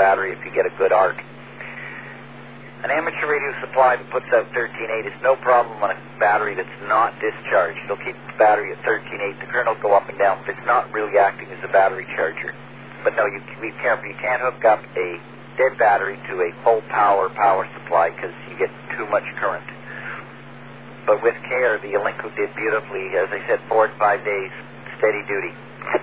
battery if you get a good arc. An amateur radio supply that puts out 13.8 is no problem on a battery that's not discharged. It'll keep the battery at 13.8. The current will go up and down, but it's not really acting as a battery charger. But no, be careful. You can't hook up a dead battery to a full power supply because you get too much current. But with care, the Elenco did beautifully. As I said, 4 to 5 days, steady duty.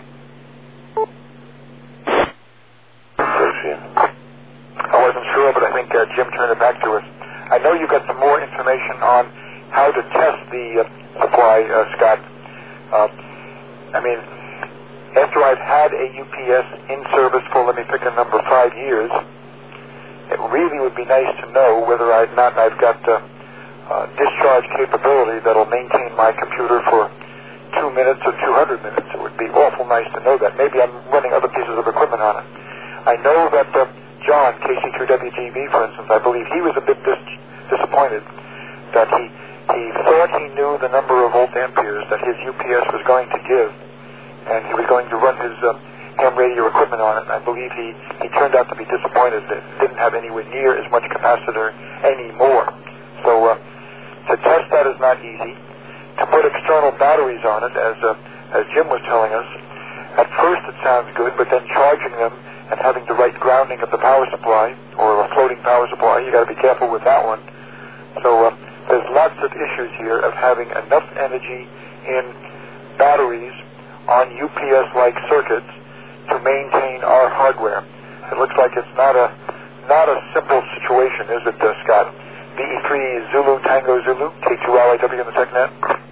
I wasn't sure, but I think Jim turned it back to us. I know you got some more information on how to test the supply, Scott. I mean, after I've had a UPS in service for, let me pick a number, 5 years, it really would be nice to know whether I've got discharge capability that'll maintain my computer for 2 minutes or 200 minutes. It would be awful nice to know that. Maybe I'm running other pieces of equipment on it. I know that John, KC3WGB, for instance, I believe he was a bit disappointed that he thought he knew the number of volt amperes that his UPS was going to give, and he was going to run his ham radio equipment on it. I believe he turned out to be disappointed that it didn't have anywhere near as much capacitor anymore. So to test that is not easy. To put external batteries on it, as Jim was telling us, at first it sounds good, but then charging them and having the right grounding of the power supply or a floating power supply, you got to be careful with that one. So there's lots of issues here of having enough energy in batteries on UPS-like circuits to maintain our hardware. It looks like it's not a simple situation, is it, Scott? BE3 Zulu Tango Zulu, K2LIW in the TechNet.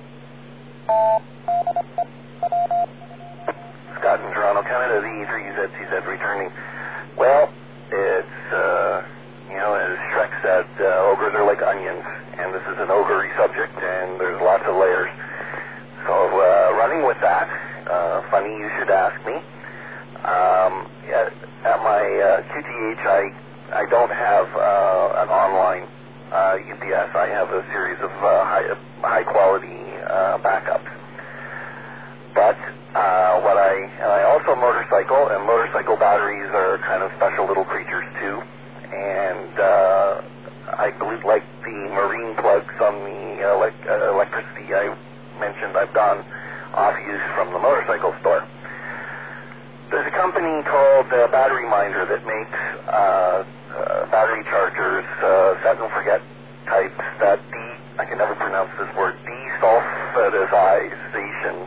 Scott in Toronto, Canada, the E3ZTZ returning. Well, it's, as Shrek said, ogres are like onions, and this is an ogre-y subject, and there's lots of layers. So, running with that, funny you should ask me. At my QTH, I don't have an online UPS. I have a series of high-quality backups. But I also motorcycle, and motorcycle batteries are kind of special little creatures too. And I believe, like the marine plugs on the electricity I mentioned, I've gone off use from the motorcycle store. There's a company called Battery Minder that makes battery chargers, set and forget types that I can never pronounce this word, desulfatization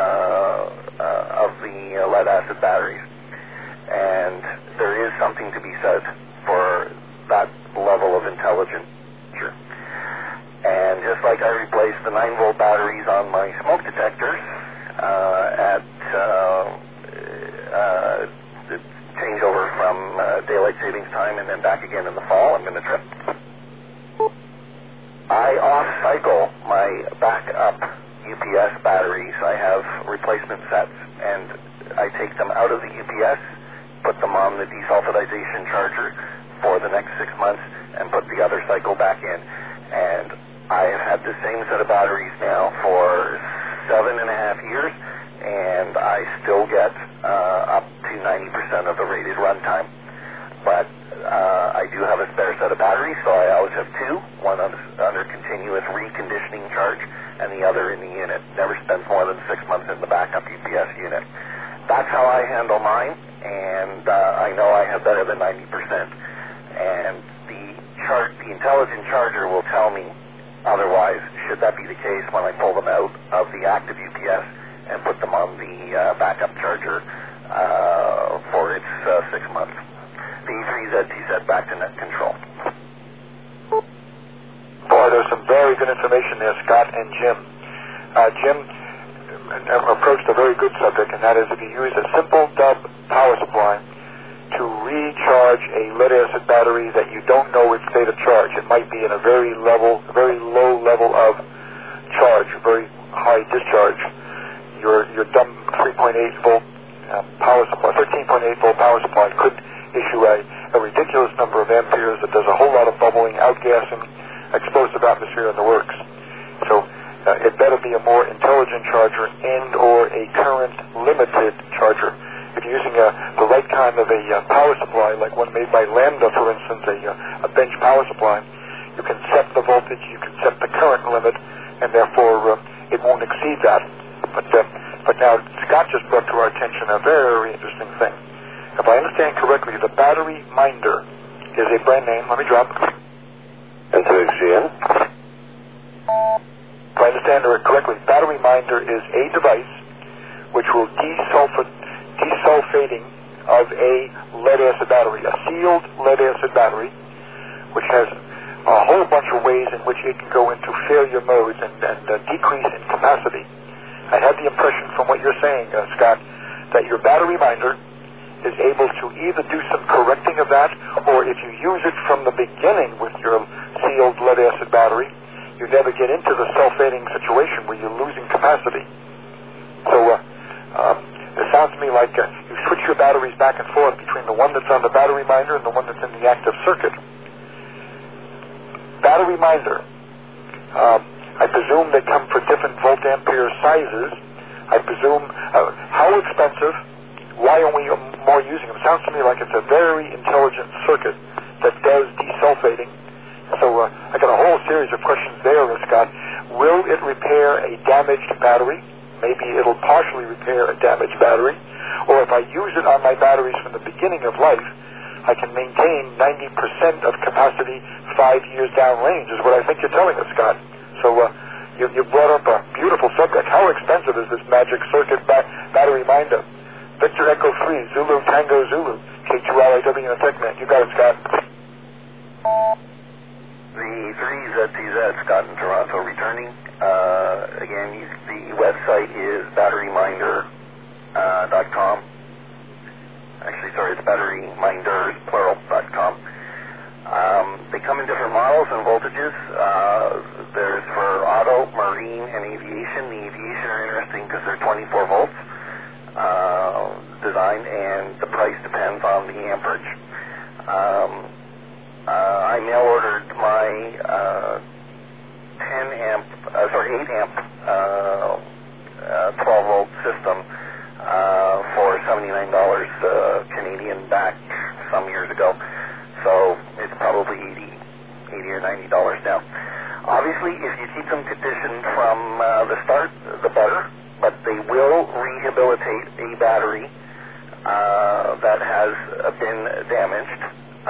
of the lead acid batteries. And there is something to be said for that level of intelligence. And just like I replaced the 9-volt batteries on my smoke detectors at the changeover from daylight savings time and then back again in the fall, I'm going to trip. I off-cycle my backup UPS batteries. I have replacement sets, and I take them out of the UPS, put them on the desulfatization charger for the next 6 months, and put the other cycle back in. And I have had the same set of batteries now for 7.5 years, and I still get up to 90% of the rated runtime. But I do have a spare set of batteries, so I always have two, one under continuous reconditioning charge and the other in the unit. Never spends more than 6 months in the backup UPS unit. That's how I handle mine, and I know I have better than 90%. And the intelligent charger will tell me otherwise, should that be the case, when I pull them out of the active UPS and put them on the backup charger for its 6 months. The E3ZTZ back to net control. Boy, there's some very good information there, Scott and Jim. Jim approached a very good subject, and that is if you use a simple dub power supply to recharge a lead-acid battery that you don't know its state of charge. It might be in a very low level of charge, very high discharge. Your dumb 3.8 volt power supply, 13.8 volt power supply could issue a ridiculous number of amperes that does a whole lot of bubbling, outgassing, explosive atmosphere in the works. So it better be a more intelligent charger and or a current limited charger. If you're using the right kind of a power supply, like one made by Lambda, for instance, a bench power supply, you can set the voltage, you can set the current limit, and therefore it won't exceed that. But now Scott just brought to our attention a very interesting thing. If I understand correctly, the Battery Minder is a brand name. Let me drop. N2XGN. If I understand it correctly, Battery Minder is a device which will desulfating of a lead-acid battery, a sealed lead-acid battery, which has a whole bunch of ways in which it can go into failure modes and decrease in capacity. I had the impression from what you're saying, Scott, that your Battery Minder is able to either do some correcting of that, or if you use it from the beginning with your sealed lead-acid battery, you never get into the sulfating situation where you're losing capacity. So it sounds to me like you switch your batteries back and forth between the one that's on the Battery Minder and the one that's in the active circuit. Battery Minder, I presume they come for different volt-ampere sizes. I presume, how expensive? Why aren't we more using them? Sounds to me like it's a very intelligent circuit that does desulfating. So I got a whole series of questions there, Scott. Will it repair a damaged battery? Maybe it'll partially repair a damaged battery. Or if I use it on my batteries from the beginning of life, I can maintain 90% of capacity 5 years downrange, is what I think you're telling us, Scott. So you brought up a beautiful subject. How expensive is this magic circuit Battery Minder? Victor Echo 3, Zulu Tango Zulu, K2LIW and TechNet. You got it, Scott. The 3ZTZ, Scott in Toronto, returning. Again, the website is batteryminders.com. Actually, sorry, it's batteryminders, plural.com. They come in different models and voltages. There's for auto, marine, and aviation. The aviation are interesting because they're 24 volts design, and the price depends on the amperage. I mail ordered my 8 amp 12 volt system for $79 Canadian back some years ago. So it's probably $80 or $90 now. Obviously, if you keep them conditioned from the start, the better, but they will rehabilitate a battery that has been damaged.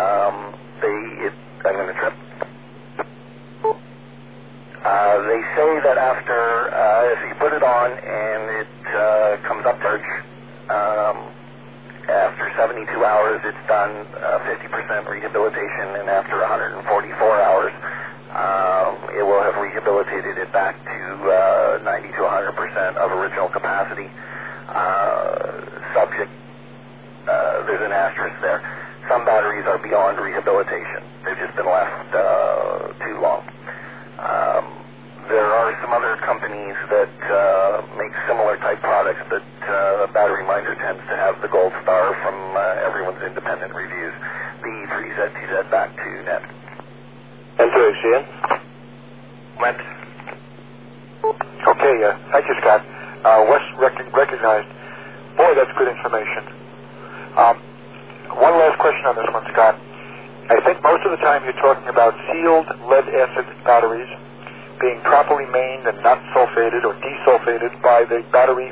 I'm going to trip. They say that after, if you put it on and it comes up charge, after 72 hours it's done 50% rehabilitation, and after 144 hours it will have rehabilitated it back to 90 to 100% of original capacity. Subject, there's an asterisk there. Some batteries are beyond rehabilitation. They've just been left too long. There are some other companies that make similar type products, but Battery Minder tends to have the gold star from everyone's independent reviews. The 3ZTZ back to net. N2XGN. Net. Okay, thank you, Scott. Wes recognized. Boy, that's good information. One last question on this one, Scott. I think most of the time you're talking about sealed lead-acid batteries being properly mained and not sulfated or desulfated by the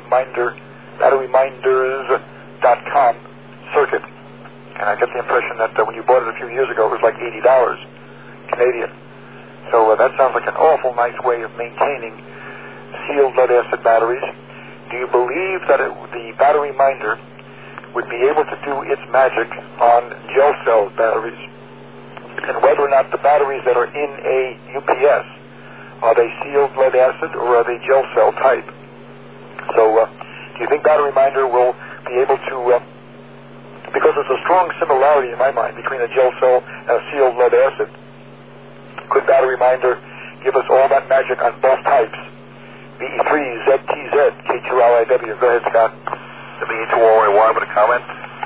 batteryminders.com circuit. And I get the impression that when you bought it a few years ago, it was like $80 Canadian. So that sounds like an awful nice way of maintaining sealed lead-acid batteries. Do you believe that the Battery Minder would be able to do its magic on gel cell batteries? And whether or not the batteries that are in a UPS, are they sealed lead acid or are they gel cell type? So do you think Battery Minder will be able to, because there's a strong similarity in my mind between a gel cell and a sealed lead acid, could Battery Minder give us all that magic on both types? BE3, ZTZ, K2LIW. Go ahead, Scott. WE2OY1 with a comment.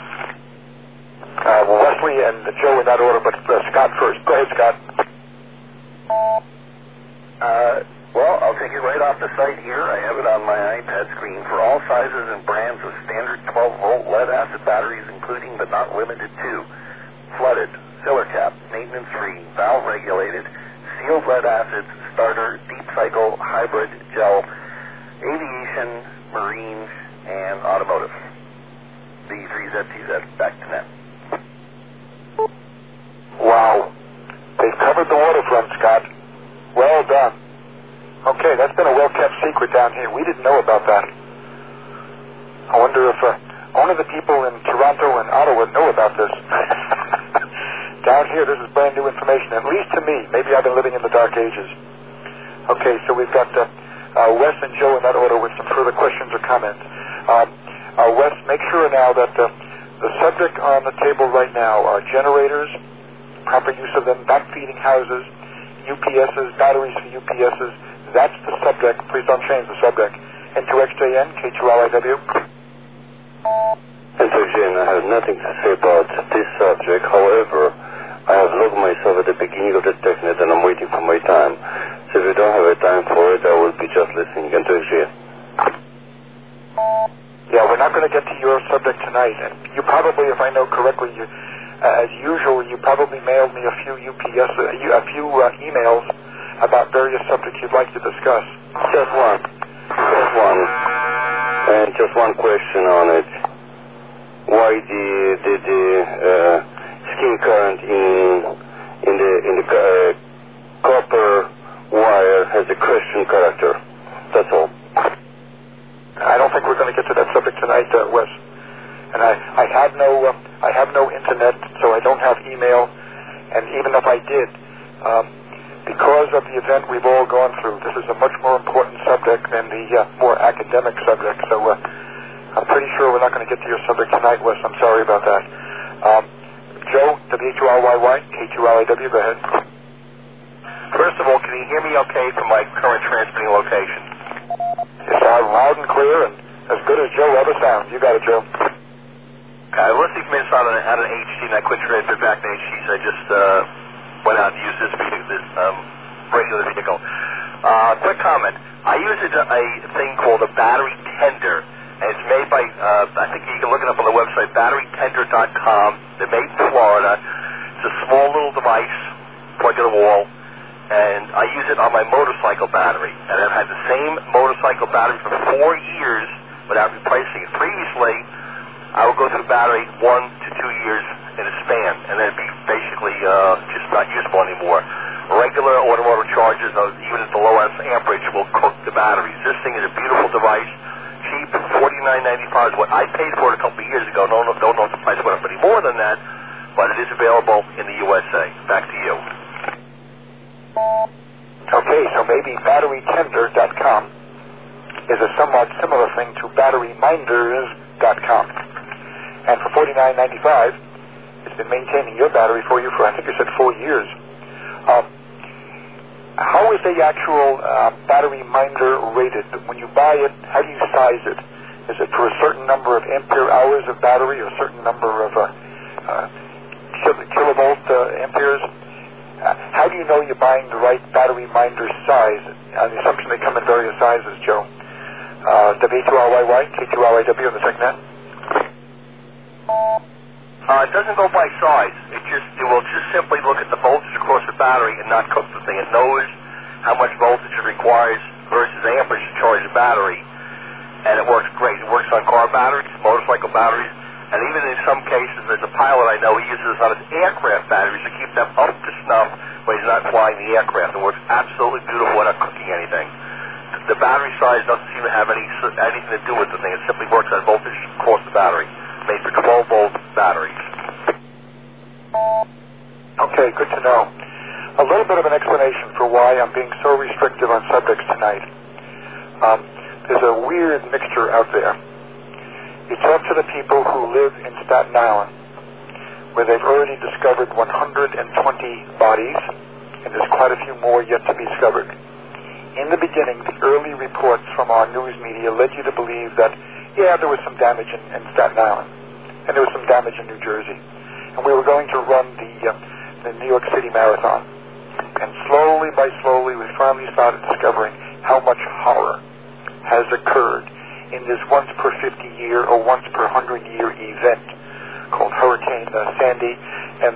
Wesley and Joe in that order, but Scott first. Go ahead, Scott. Well, I'll take it right off the site here. I have it on my iPad screen. For all sizes and brands of standard 12-volt lead-acid batteries, including but not limited to flooded, filler cap, maintenance-free, valve-regulated, sealed lead-acid, starter, deep cycle, hybrid, gel, aviation, marine, and automotive. B3ZTZ. Back to net. Wow. They've covered the waterfront, Scott. Well done. Okay, that's been a well-kept secret down here. We didn't know about that. I wonder if only the people in Toronto and Ottawa know about this. Down here, this is brand new information, at least to me. Maybe I've been living in the dark ages. Okay, so we've got Wes and Joe in that order with some further questions or comments. Wes, make sure now that the subject on the table right now are generators, proper use of them, backfeeding houses, UPSs, batteries for UPSs. That's the subject. Please don't change the subject. N2XJN, K2LIW. N2XJN, I have nothing to say about this subject. However, I have logged myself at the beginning of the TechNet and I'm waiting for my time. So if you don't have a time for it, I will be just listening. N2XJN. Yeah, we're not going to get to your subject tonight. And you probably, if I know correctly, as usual, you probably mailed me a few emails about various subjects you'd like to discuss. Just one. And just one question on it. Why the skin current in the copper wire has a Christian character? That's all. I don't think we're going to get to that subject tonight, Wes. And I have no internet, so I don't have email. And even if I did, because of the event we've all gone through, this is a much more important subject than the more academic subject. So I'm pretty sure we're not going to get to your subject tonight, Wes. I'm sorry about that. Joe, W2LYY, K2LIW, go ahead. First of all, can you hear me okay from my current transmitting location? You sound loud and clear and as good as Joe ever sounds. You got it, Joe. Okay, I was listening from inside on an HC, and I couldn't transmit back to HC, so I just went out and used this regular vehicle. Quick comment. I use a thing called a battery tender, and it's made by, I think you can look it up on the website, batterytender.com. They're made in Florida. It's a small little device, plug in the wall, and I use it on my motorcycle battery. And I've had the same motorcycle battery for 4 years without replacing it. Previously, I would go through the battery 1 to 2 years in a span, and then it'd be basically just not usable anymore. Regular automotive chargers, even at the low amperage, will cook the batteries. This thing is a beautiful device, cheap, $49.95 is what I paid for it a couple of years ago. Don't know if the price went up any more than that, but it is available in the USA. Back to you. Okay, so maybe batterytender.com is a somewhat similar thing to batteryminders.com. And for $49.95, it's been maintaining your battery for you for, I think you said 4 years. How is the actual battery minder rated? When you buy it, how do you size it? Is it for a certain number of ampere hours of battery or a certain number of kilovolt amperes? How do you know you're buying the right battery minder size? On the assumption they come in various sizes, Joe. W2LYY, K2LIW on the TechNet. It doesn't go by size. It will just simply look at the voltage across the battery and not cook the thing. It knows how much voltage it requires versus amperage to charge the battery, and it works great. It works on car batteries, motorcycle batteries, and even in some cases, there's a pilot I know, he uses this on his aircraft batteries to keep them up to snuff when he's not flying the aircraft. It works absolutely beautiful without cooking anything. The battery size doesn't seem to have anything to do with the thing. It simply works on voltage across the battery. Made for 12-volt batteries. Okay, good to know. A little bit of an explanation for why I'm being so restrictive on subjects tonight. There's a weird mixture out there. You talk to the people who live in Staten Island, where they've already discovered 120 bodies, and there's quite a few more yet to be discovered. In the beginning, the early reports from our news media led you to believe that, yeah, there was some damage in Staten Island, and there was some damage in New Jersey, and we were going to run the New York City Marathon. And slowly by slowly, we finally started discovering how much horror has occurred in this once per 50-year or once per 100-year event called Hurricane Sandy and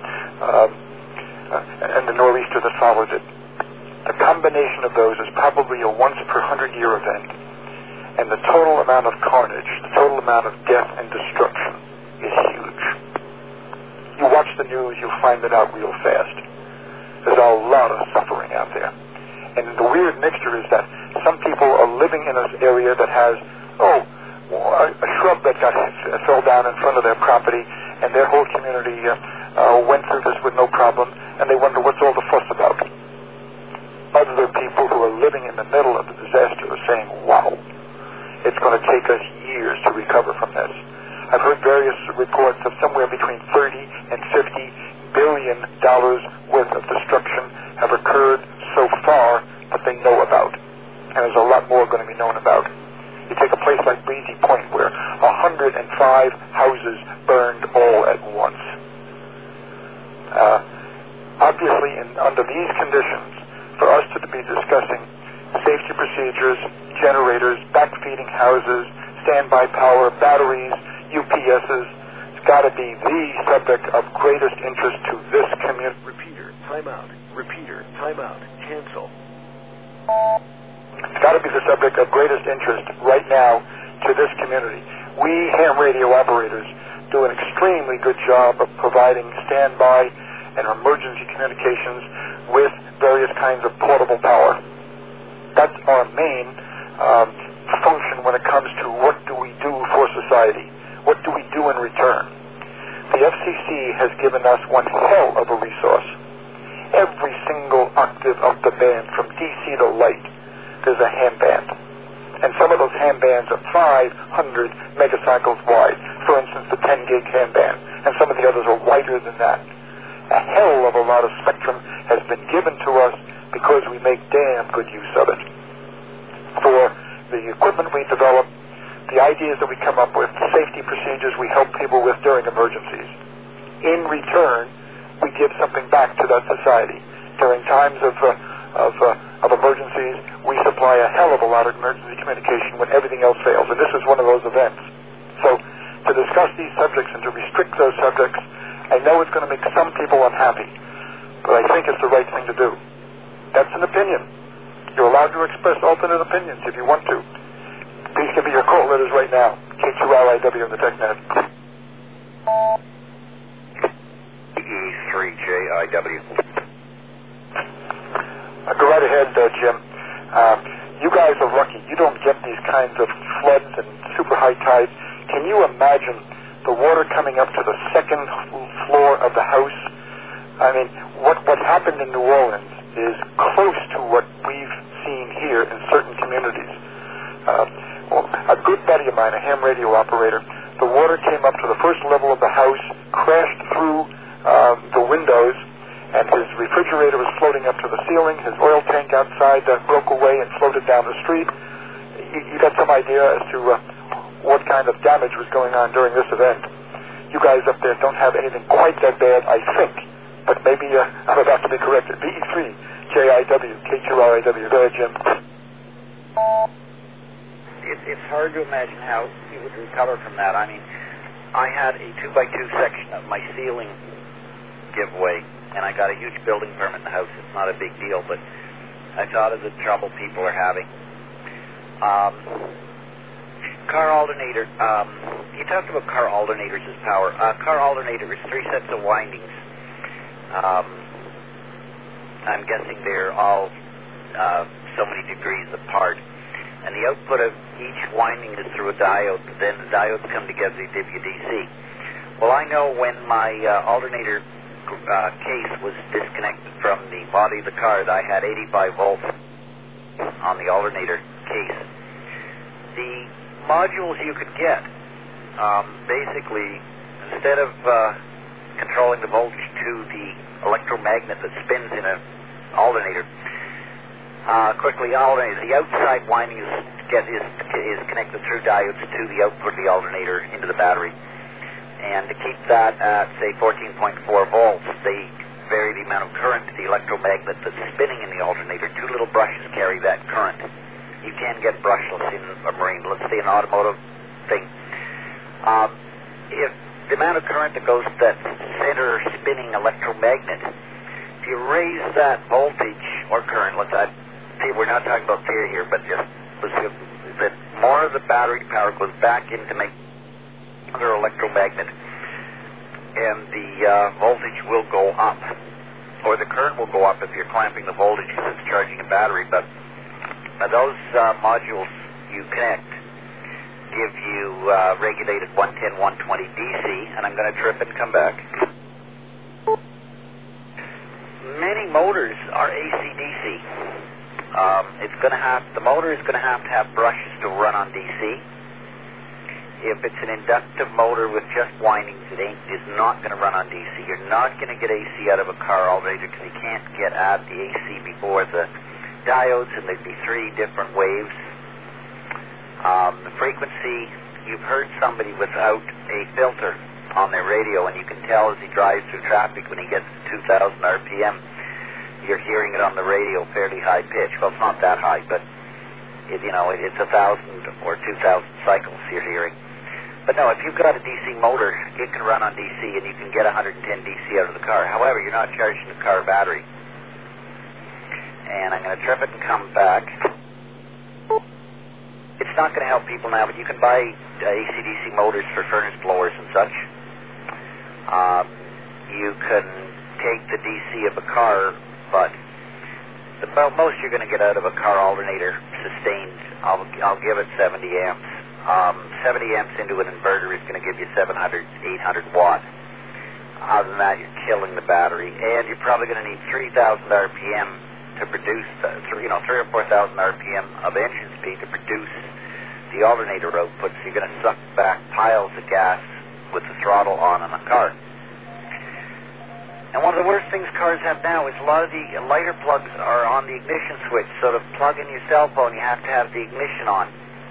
the nor'easter that followed it. The combination of those is probably a once per 100-year event, and the total amount of carnage, the total amount of death and destruction is huge. You watch the news, you'll find it out real fast. There's a lot of suffering out there. And the weird mixture is that some people are living in an area that has, a shrub that fell down in front of their property, and their whole community went through this with no problem, and they wonder what's all the fuss about. Other people who are living in the middle of the disaster are saying, wow, it's going to take us years to recover from this. I've heard various reports of somewhere between $30 and $50 billion worth of destruction have occurred so far that they know about. And there's a lot more going to be known about. You take a place like Breezy Point where 105 houses burned all at once. Obviously, under these conditions, for us to be discussing safety procedures, generators, backfeeding houses, standby power, batteries, UPSs, it's got to be the subject of greatest interest to this community. Repeater, timeout. Repeater, timeout. Cancel. It's got to be the subject of greatest interest right now to this community. We ham radio operators do an extremely good job of providing standby and emergency communications with various kinds of portable power. That's our main function when it comes to what do we do for society. What do we do in return? The FCC has given us one hell of a resource. Every single octave of the band, from DC to light, there's a ham band. And some of those ham bands are 500 megacycles wide. For instance, the 10 gig ham band. And some of the others are wider than that. A hell of a lot of spectrum has been given to us because we make damn good use of it. For the equipment we develop, the ideas that we come up with, the safety procedures we help people with during emergencies. In return, we give something back to that society. During times of emergencies, we supply a hell of a lot of emergency communication when everything else fails, and this is one of those events. So to discuss these subjects and to restrict those subjects, I know it's going to make some people unhappy, but I think it's the right thing to do. That's an opinion. You're allowed to express alternate opinions if you want to. Please give me your call letters right now. K2RIW on the TechNet. E3JIW. Go right ahead, Jim. You guys are lucky. You don't get these kinds of floods and super high tides. Can you imagine the water coming up to the second floor of the house? I mean, what happened in New Orleans is close to what we've seen here in certain communities. A good buddy of mine, a ham radio operator, the water came up to the first level of the house, crashed through the windows, and his refrigerator was floating up to the ceiling. His oil tank outside broke away and floated down the street. You got some idea as to what kind of damage was going on during this event. You guys up there don't have anything quite that bad, I think, but maybe I'm about to be corrected. BE3JIW, K2RIW. Go ahead, Jim. It's hard to imagine how you would recover from that. I mean, I had a 2x2 section of my ceiling give way, and I got a huge building permit in the house. It's not a big deal, but I thought of the trouble people are having. Car alternator. You talked about car alternators as power. Car alternator is 3 sets of windings. I'm guessing they're all so many degrees apart. And the output of each winding is through a diode. Then the diodes come together to give you DC. Well, I know when my alternator case was disconnected from the body of the car, that I had 85 volts on the alternator case. The modules you could get, basically, instead of controlling the voltage to the electromagnet that spins in an alternator, the outside winding is connected through diodes to the output of the alternator into the battery. And to keep that at, say, 14.4 volts, they vary the the amount of current, the electromagnet that's spinning in the alternator. Two little brushes carry that current. You can get brushless in a marine, let's say an automotive thing. If the amount of current that goes to that center spinning electromagnet, if you raise that voltage or current, we're not talking about theory here, but just that more of the battery power goes back in to make another electromagnet, and the voltage will go up, or the current will go up if you're clamping the voltage because it's charging a battery. But those modules you connect give you regulated 110, 120 DC, and I'm going to trip and come back. Many motors are AC/DC. The motor is going to have brushes to run on DC. If it's an inductive motor with just windings, it is not going to run on DC. You're not going to get AC out of a car alternator because you can't get at the AC before the diodes, and there'd be 3 different waves. The frequency, you've heard somebody without a filter on their radio, and you can tell as he drives through traffic when he gets to 2,000 RPM, you're hearing it on the radio fairly high pitch. Well, it's not that high, but it's 1,000 or 2,000 cycles you're hearing. But no, if you've got a DC motor, it can run on DC, and you can get 110 DC out of the car. However, you're not charging the car battery. And I'm going to trip it and come back. It's not going to help people now, but you can buy AC/DC motors for furnace blowers and such. You can take the DC of a car, but the most you're going to get out of a car alternator sustained, I'll give it 70 amps. 70 amps into an inverter is going to give you 700, 800 watts. Other than that, you're killing the battery, and you're probably going to need 3,000 RPM to produce, 3,000 or 4,000 RPM of engine speed to produce the alternator output. So you're going to suck back piles of gas with the throttle on a car. And one of the worst things cars have now is a lot of the lighter plugs are on the ignition switch. So to plug in your cell phone, you have to have the ignition on.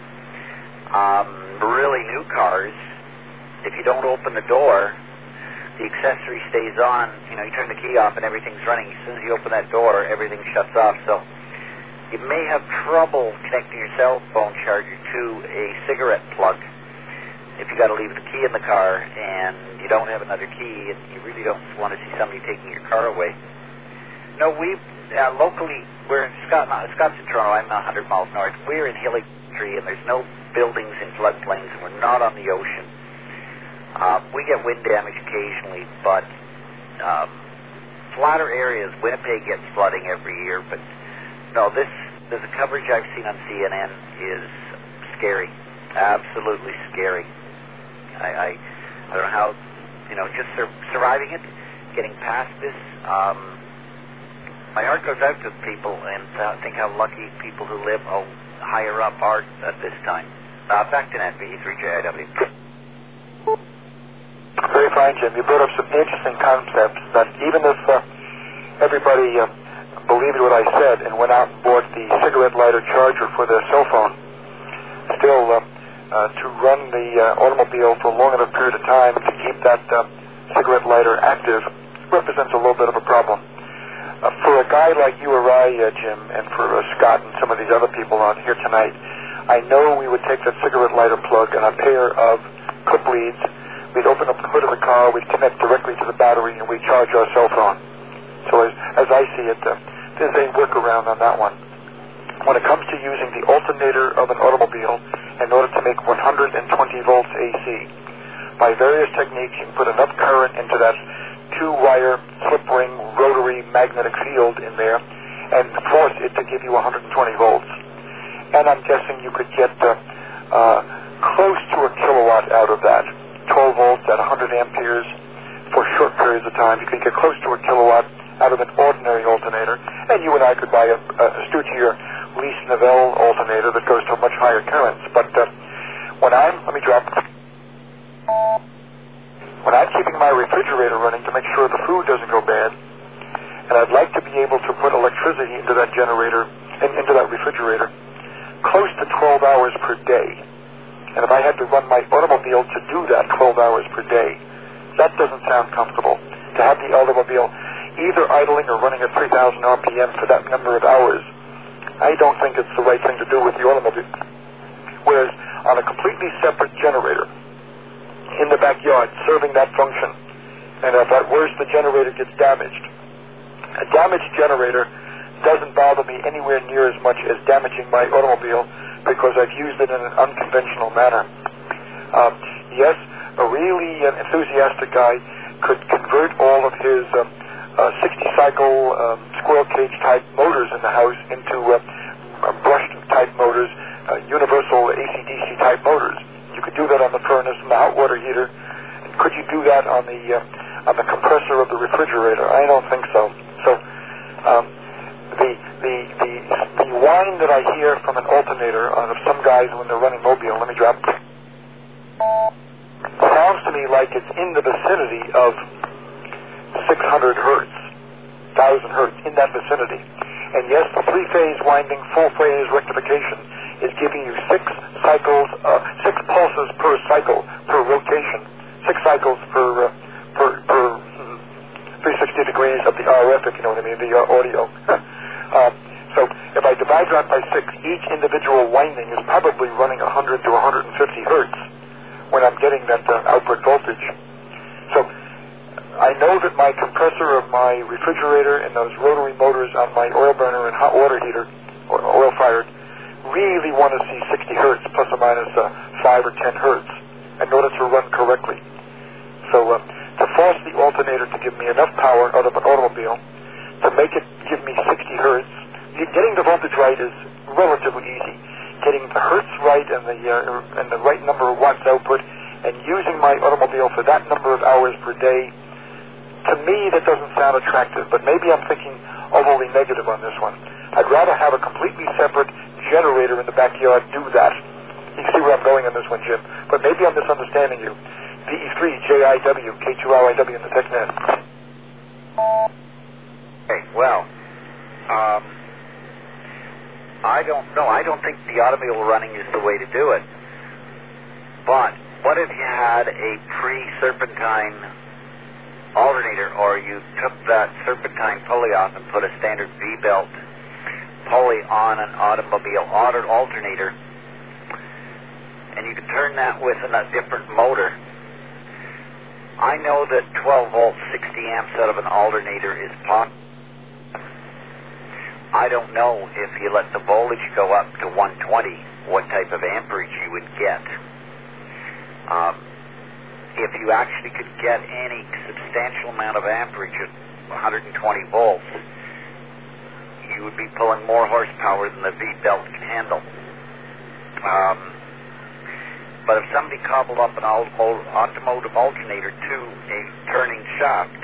Really new cars, if you don't open the door, the accessory stays on. You turn the key off and everything's running. As soon as you open that door, everything shuts off. So you may have trouble connecting your cell phone charger to a cigarette plug if you got to leave the key in the car and you don't have another key and you really don't want to see somebody taking your car away. No, we locally, we're in Scott's in Toronto. I'm 100 miles north. We're in hilly country and there's no buildings in floodplains and we're not on the ocean. We get wind damage occasionally, but flatter areas, Winnipeg gets flooding every year, but no, the coverage I've seen on CNN is scary, absolutely scary. I don't know how, just surviving it, getting past this. My heart goes out to people, and think how lucky people who live higher up are at this time. Back to NV 3JIW. Very fine, Jim. You brought up some interesting concepts that even if everybody believed what I said and went out and bought the cigarette lighter charger for their cell phone, still to run the automobile for a long enough period of time to keep that cigarette lighter active represents a little bit of a problem. For a guy like you or I, Jim, and for Scott and some of these other people on here tonight, I know we would take that cigarette lighter plug and a pair of clip leads. We'd open up the hood of the car, we'd connect directly to the battery, and we'd charge our cell phone. So as I see it, there's a workaround on that one. When it comes to using the alternator of an automobile in order to make 120 volts AC, by various techniques you can put enough current into that 2-wire slip ring rotary magnetic field in there and force it to give you 120 volts. And I'm guessing you could get close to a kilowatt out of that. 12 volts at 100 amperes for short periods of time. You could get close to a kilowatt out of an ordinary alternator, and you and I could buy a Stuttier Lease Novell alternator that goes to much higher currents. But when I'm keeping my refrigerator running to make sure the food doesn't go bad, and I'd like to be able to put electricity into that generator and into that refrigerator close to 12 hours per day. And if I had to run my automobile to do that 12 hours per day, that doesn't sound comfortable. To have the automobile either idling or running at 3,000 RPM for that number of hours, I don't think it's the right thing to do with the automobile. Whereas on a completely separate generator in the backyard serving that function, and if at worst the generator gets damaged, a damaged generator doesn't bother me anywhere near as much as damaging my automobile because I've used it in an unconventional manner. Yes, a really enthusiastic guy could convert all of his 60-cycle squirrel cage type motors in the house into brushed type motors, universal AC/DC type motors. You could do that on the furnace and the hot water heater. Could you do that on the compressor of the refrigerator? I don't think so. So the whine that I hear from an alternator of some guys when they're running mobile, let me drop, sounds to me like it's in the vicinity of 600 hertz, 1,000 hertz, in that vicinity. And yes, the three-phase winding, full-phase rectification is giving you 6 cycles, 6 pulses per cycle, per rotation, 6 cycles per 360 degrees of the RF, if you know what I mean, the audio. So if I divide that by 6, each individual winding is probably running 100 to 150 hertz when I'm getting that output voltage. So I know that my compressor of my refrigerator and those rotary motors on my oil burner and hot water heater, or oil-fired, really want to see 60 hertz plus or minus 5 or 10 hertz in order to run correctly. So to force the alternator to give me enough power out of an automobile to make it give me 60 hertz, getting the voltage right is relatively easy. Getting the hertz right and the right number of watts output and using my automobile for that number of hours per day, to me that doesn't sound attractive, but maybe I'm thinking overly negative on this one. I'd rather have a completely separate generator in the backyard do that. You see where I'm going on this one, Jim, but maybe I'm misunderstanding you. VE3JIW, K2RIW in the TechNet. Okay, well, I don't know. I don't think the automobile running is the way to do it. But what if you had a pre-serpentine alternator, or you took that serpentine pulley off and put a standard V-belt pulley on an automobile alternator, and you could turn that with a different motor? I know that 12 volts, 60 amps out of an alternator is possible. I don't know if you let the voltage go up to 120, what type of amperage you would get. If you actually could get any substantial amount of amperage at 120 volts, you would be pulling more horsepower than the V-belt can handle. But if somebody cobbled up an automotive alternator to a turning shaft,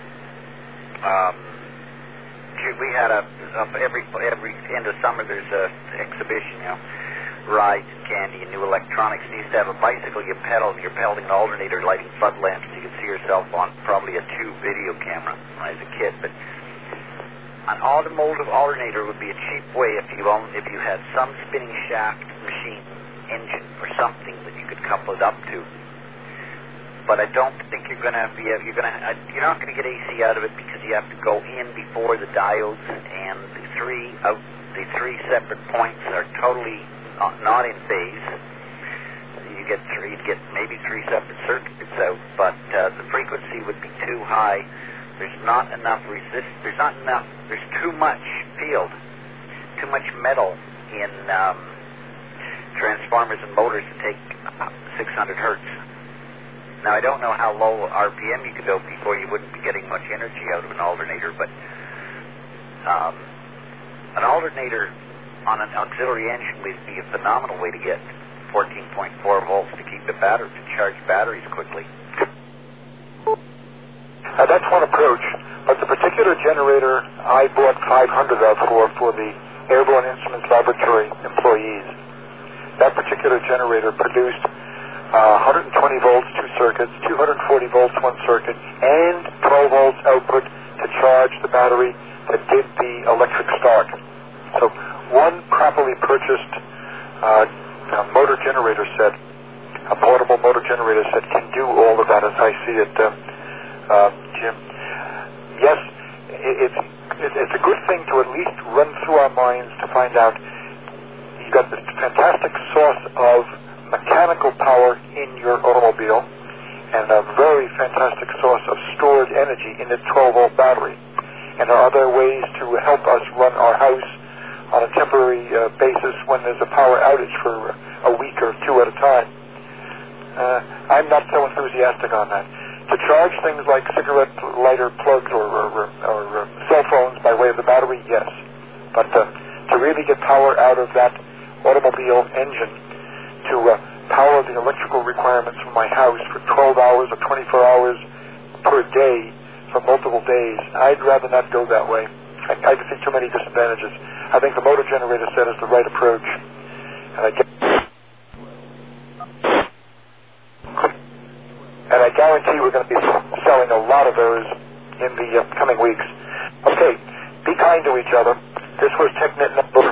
we had every end of summer there's a exhibition, rides and candy and new electronics. You used to have a bicycle you pedal, and you're pedaling an alternator, lighting flood lamps, so you could see yourself on probably a tube video camera when I was a kid. But an automotive alternator would be a cheap way if you had some spinning shaft machine engine or something that you could couple it up to. But I don't think you're not going to get AC out of it, because you have to go in before the diodes, and the three separate points are totally not in phase. You'd get maybe 3 separate circuits out, but the frequency would be too high. There's not enough there's too much field, too much metal in transformers and motors to take 600 hertz. Now, I don't know how low RPM you could go before you wouldn't be getting much energy out of an alternator, but an alternator on an auxiliary engine would be a phenomenal way to get 14.4 volts to keep the battery, to charge batteries quickly. That's one approach, but the particular generator I bought 500 of for the Airborne Instruments Laboratory employees, that particular generator produced 120 volts, 2 circuits, 240 volts, 1 circuit, and 12 volts output to charge the battery that did the electric start. So one properly purchased motor generator set, a portable motor generator set, can do all of that as I see it, Jim. Yes, it's a good thing to at least run through our minds to find out you've got this fantastic source of mechanical power in your automobile and a very fantastic source of stored energy in the 12-volt battery. And there are other ways to help us run our house on a temporary basis when there's a power outage for a week or two at a time. I'm not so enthusiastic on that. To charge things like cigarette lighter plugs or cell phones by way of the battery, yes. But to really get power out of that automobile engine to power the electrical requirements of my house for 12 hours or 24 hours per day for multiple days, I'd rather not go that way. I see too many disadvantages. I think the motor generator set is the right approach. And I guarantee we're going to be selling a lot of those in the coming weeks. Okay, be kind to each other. This was TechNet number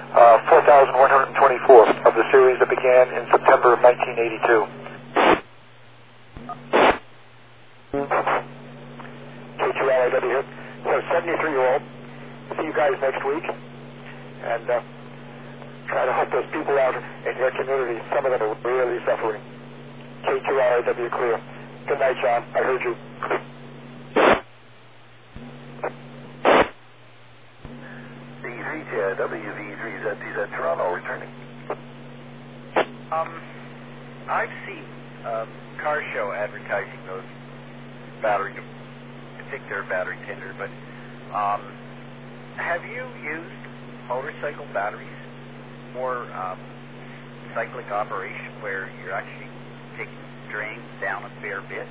4124 of the series that began in September of 1982. K2LIW here. So 73-year-old. See you guys next week. And try to help those people out in your community. Some of them are really suffering. K2LIW clear. Good night, John. I heard you. WV3ZTZ Toronto returning. I've seen car show advertising those battery, particular battery tender, but have you used motorcycle batteries for cyclic operation where you're actually taking drains down a fair bit?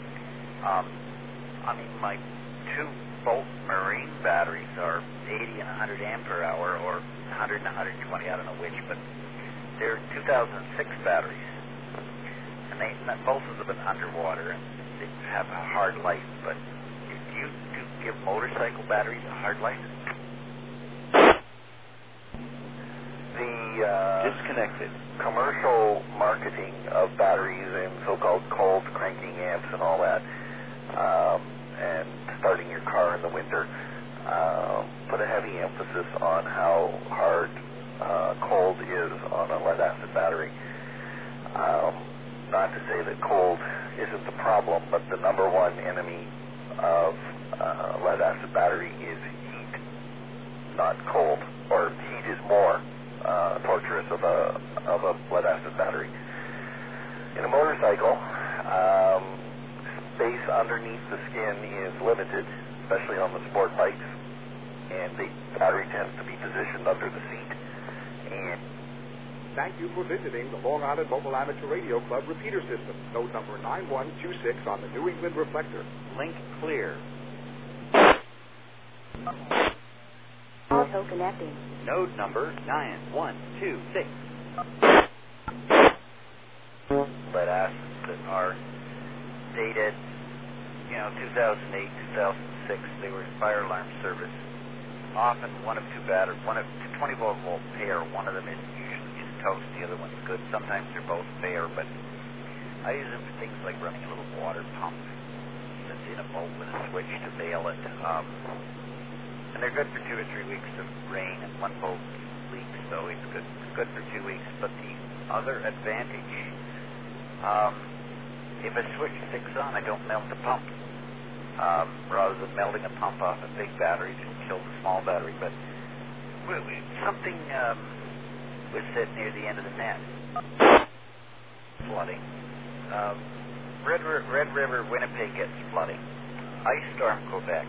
I mean, my 2-volt marine batteries are 80 and 100 ampere hour, or 100 and 120, I don't know which, but they're 2006 batteries, and both of them have been underwater, and they have a hard life. But do you give motorcycle batteries a hard life? The disconnected commercial marketing of batteries and so-called cold cranking amps and all that, and starting your car in the winter, put a heavy emphasis on how hard cold is on a lead-acid battery. Not to say that cold isn't the problem, but the number one enemy of lead-acid battery is heat, not cold. Or heat is more torturous of a lead-acid battery. In a motorcycle, space underneath the skin is limited, especially on the sport bikes, and the battery tends to be positioned under the seat. And thank you for visiting the Long Island Mobile Amateur Radio Club repeater system. Node number 9126 on the New England Reflector. Link clear. Auto connecting. Node number 9126. Lead acids that are dated, 2008, 2006. They were fire alarm service. Often one of two batteries, one of 20-volt pair. One of them is usually toast, the other one's good. Sometimes they're both fair, but I use them for things like running a little water pump that's in a boat with a switch to bail it. And they're good for 2 or 3 weeks of rain, and one boat leaks, so it's good for 2 weeks. But the other advantage, if a switch sticks on, I don't melt the pump. Rather than melting a pump off a big battery to kill the small battery. But something was said near the end of the net. Flooding. Red River, Winnipeg gets flooding. Ice storm, Quebec.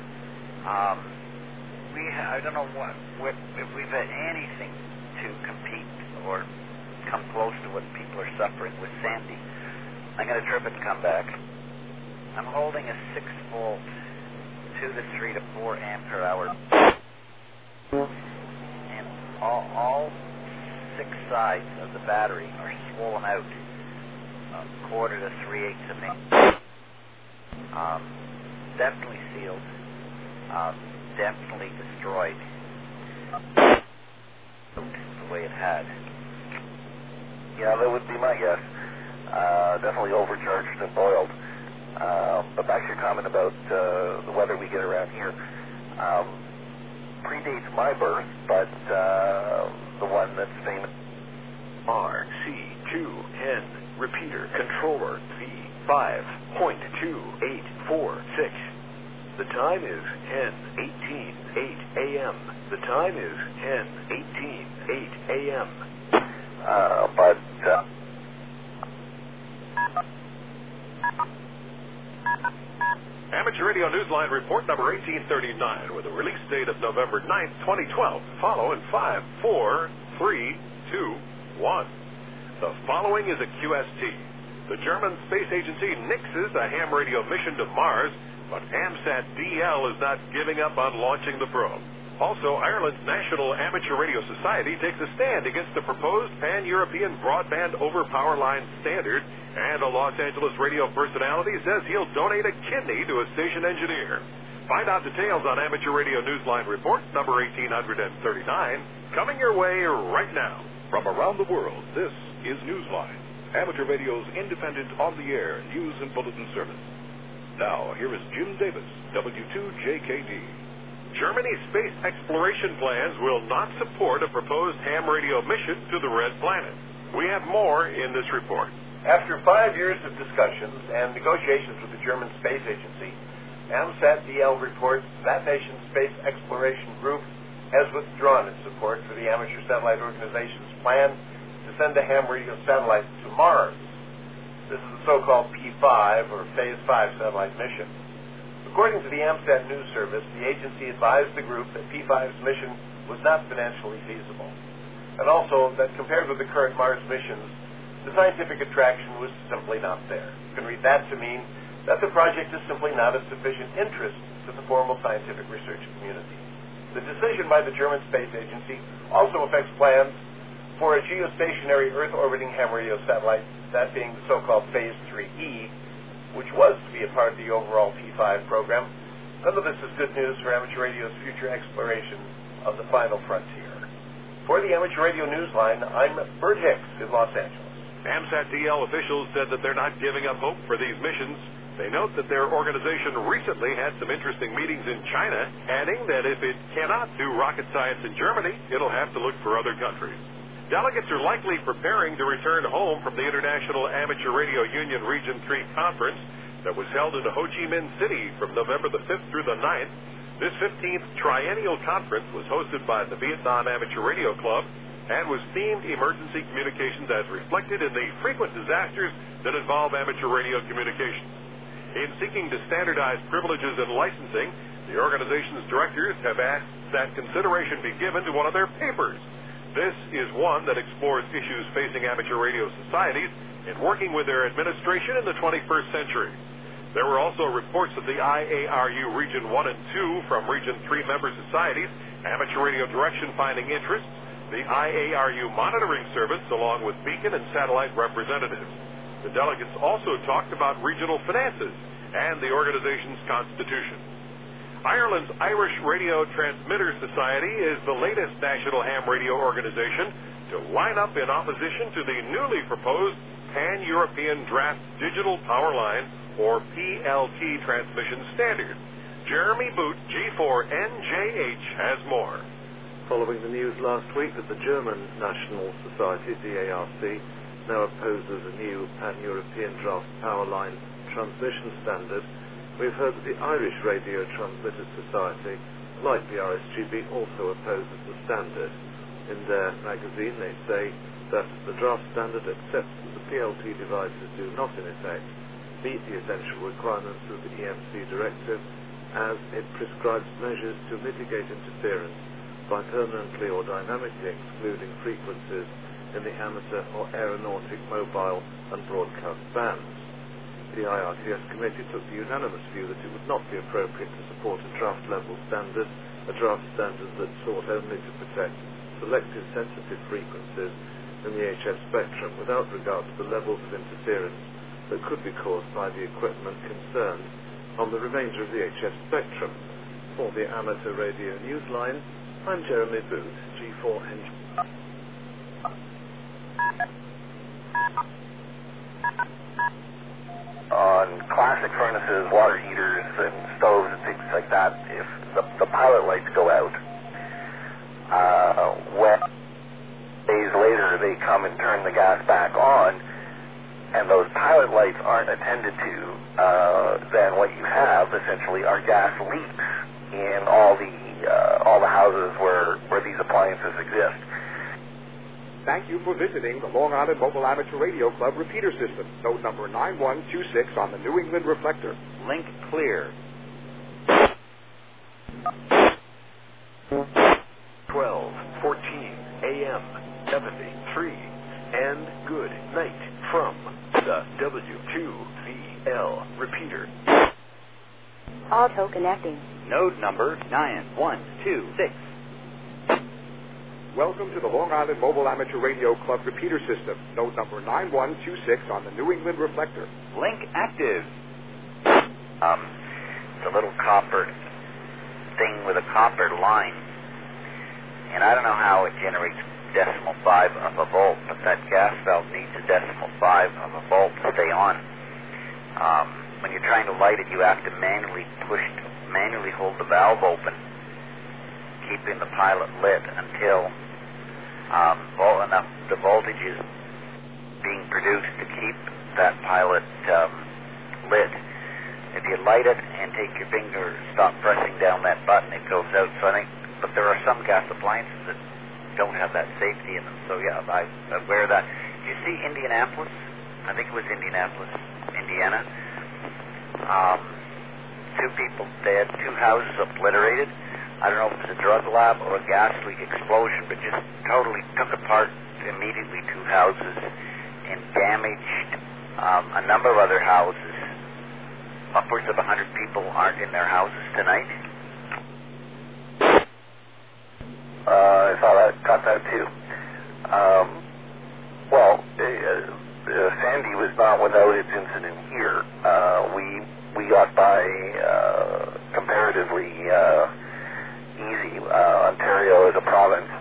I don't know if we've had anything to compete or come close to what people are suffering with Sandy. I'm going to trip it and come back. I'm holding a 6-volt, 2 to 3 to 4 ampere hour, and all 6 sides of the battery are swollen out, 1/4 to 3/8 of an inch. Definitely sealed, definitely destroyed the way it had. Yeah, that would be my guess. Definitely overcharged and boiled. But back to your comment about the weather we get around here. predates my birth, but the one that's famous. RC2N, repeater, controller, V5.2846. The time is 10:18:8 a.m. The time is 10:18:8 a.m. Amateur Radio Newsline report number 1839 with a release date of November 9th, 2012. Follow in 5, 4, 3, 2, 1. The following is a QST. The German space agency nixes a ham radio mission to Mars, but AMSAT DL is not giving up on launching the probe. Also, Ireland's National Amateur Radio Society takes a stand against the proposed pan-European broadband over power line standard, and a Los Angeles radio personality says he'll donate a kidney to a station engineer. Find out details on Amateur Radio Newsline report number 1839, coming your way right now. From around the world, this is Newsline, Amateur Radio's independent on-the-air news and bulletin service. Now, here is Jim Davis, W2JKD. Germany's space exploration plans will not support a proposed ham radio mission to the Red Planet. We have more in this report. After 5 years of discussions and negotiations with the German Space Agency, AMSAT DL reports that nation's space exploration group has withdrawn its support for the Amateur Satellite Organization's plan to send a ham radio satellite to Mars. This is the so-called P5, or Phase 5 satellite mission. According to the AMSAT News Service, the agency advised the group that P5's mission was not financially feasible, and also that compared with the current Mars missions, the scientific attraction was simply not there. You can read that to mean that the project is simply not of sufficient interest to the formal scientific research community. The decision by the German Space Agency also affects plans for a geostationary Earth-orbiting ham radio satellite, that being the so-called Phase 3E, which was to be a part of the overall P5 program. None of this is good news for Amateur Radio's future exploration of the final frontier. For the Amateur Radio Newsline, I'm Bert Hicks in Los Angeles. AMSAT DL officials said that they're not giving up hope for these missions. They note that their organization recently had some interesting meetings in China, adding that if it cannot do rocket science in Germany, it'll have to look for other countries. Delegates are likely preparing to return home from the International Amateur Radio Union Region 3 conference that was held in Ho Chi Minh City from November the 5th through the 9th. This 15th triennial conference was hosted by the Vietnam Amateur Radio Club and was themed emergency communications as reflected in the frequent disasters that involve amateur radio communications. In seeking to standardize privileges and licensing, the organization's directors have asked that consideration be given to one of their papers. This is one that explores issues facing amateur radio societies in working with their administration in the 21st century. There were also reports of the IARU Region 1 and 2 from Region 3 member societies, Amateur Radio Direction finding interests, the IARU Monitoring Service, along with beacon and satellite representatives. The delegates also talked about regional finances and the organization's constitution. Ireland's Irish Radio Transmitter Society is the latest national ham radio organization to line up in opposition to the newly proposed Pan-European Draft Digital Power Line, or PLT, transmission standard. Jeremy Boot, G4NJH, has more. Following the news last week that the German National Society, DARC, now opposes a new Pan-European Draft Power Line transmission standard, we've heard that the Irish Radio Transmitter Society, like the RSGB, also opposes the standard. In their magazine, they say that the draft standard accepts that the PLT devices do not, in effect, meet the essential requirements of the EMC directive, as it prescribes measures to mitigate interference by permanently or dynamically excluding frequencies in the amateur or aeronautic mobile and broadcast bands. The IRTS committee took the unanimous view that it would not be appropriate to support a draft-level standard, a draft standard that sought only to protect selective sensitive frequencies in the HF spectrum without regard to the levels of interference that could be caused by the equipment concerned on the remainder of the HF spectrum. For the Amateur Radio Newsline, I'm Jeremy Booth, G4NJ. on classic furnaces, water heaters, and stoves and things like that, if the pilot lights go out, when days later they come and turn the gas back on, and those pilot lights aren't attended to, then what you have essentially are gas leaks in all the houses where these appliances exist. Thank you for visiting the Long Island Mobile Amateur Radio Club repeater system. Node number 9126 on the New England Reflector. Link clear. 12:14 a.m. 73 and good night from the W2VL repeater. Auto connecting. Node number 9126. Welcome to the Long Island Mobile Amateur Radio Club repeater system. Node number 9126 on the New England Reflector. Link active. It's a little copper thing with a copper line. And I don't know how it generates 0.5 of a volt, but that gas valve needs a 0.5 of a volt to stay on. When you're trying to light it, you have to manually hold the valve open, keeping the pilot lit until the voltage is being produced to keep that pilot lit. If you light it and take your finger, stop pressing down that button, it goes out. So I think, but there are some gas appliances that don't have that safety in them. So yeah, I'm aware of that. You see Indianapolis? I think it was Indianapolis, Indiana. 2 people dead, 2 houses obliterated. I don't know if it was a drug lab or a gas leak explosion, but just totally took apart immediately 2 houses and damaged a number of other houses. Upwards of 100 people aren't in their houses tonight. I got that too. Sandy was not without its incident here. We got by comparatively easy. Ontario is a province.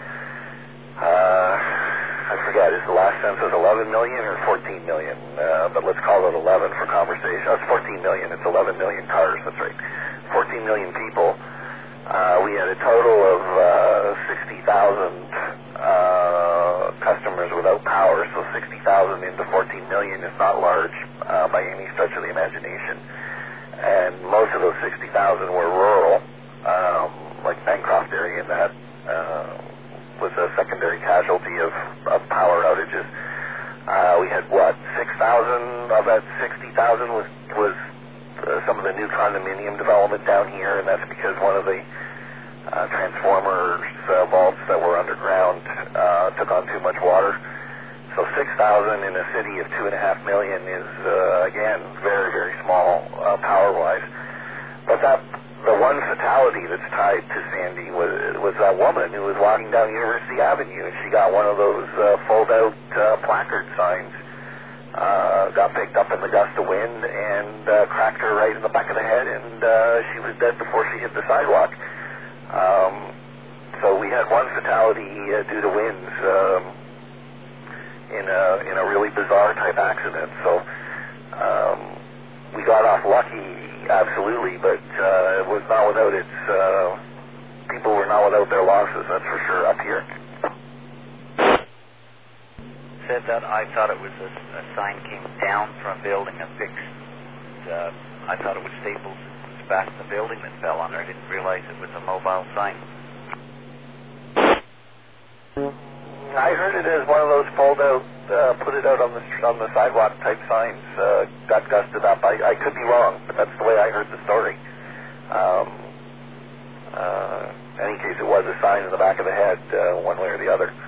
I forget, is the last census 11 million or 14 million? But let's call it 11 for conversation. Oh, it's 14 million. It's 11 million cars, that's right. 14 million people. We had a total of 60,000 customers without power, so 60,000 into 14 million is not large by any stretch of the imagination. And most of those 60,000 were rural, like Bancroft area, and that was a secondary casualty of power outages. We had, 6,000 of that 60,000 was some of the new condominium development down here, and that's because one of the transformers vaults that were underground took on too much water. So 6,000 in a city of 2.5 million is, again, very, very small power-wise. But the one fatality that's tied to Sandy was that woman who was walking down University Avenue, and she got one of those fold-out placard signs, got picked up in the gust of wind, and cracked her right in the back of the head, and she was dead before she hit the sidewalk. So we had one fatality due to winds in a really bizarre type accident. So we got off lucky, absolutely, but it was not without its people were not without their losses, that's for sure, up here. Said that I thought it was a sign came down from a building and fixed. I thought it was Staples back in the building that fell on her. I didn't realize it was a mobile sign. I heard it as one of those fold out, put it out on the sidewalk type signs, got gusted up. I could be wrong, but that's the way I heard the story. In any case, it was a sign in the back of the head, one way or the other.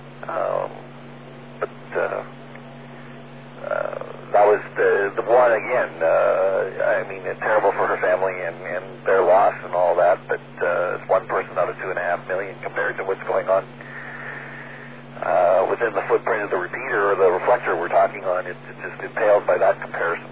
That was the one again. I mean, it's terrible for her family and their loss and all that, but it's one person out of 2.5 million compared to what's going on within the footprint of the repeater or the reflector we're talking on. It pales by that comparison.